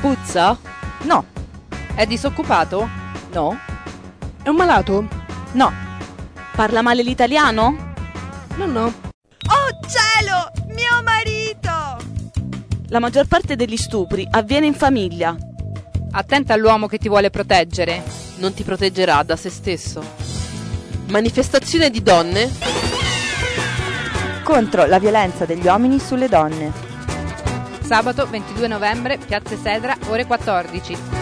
Puzza? No. È disoccupato? No. È un malato? No. Parla male l'italiano? No. Oh cielo! Mio marito! La maggior parte degli stupri avviene in famiglia. Attenta all'uomo che ti vuole proteggere. Non ti proteggerà da se stesso. Manifestazione di donne contro la violenza degli uomini sulle donne. Sabato 22 novembre, Piazza Sedra, ore 14.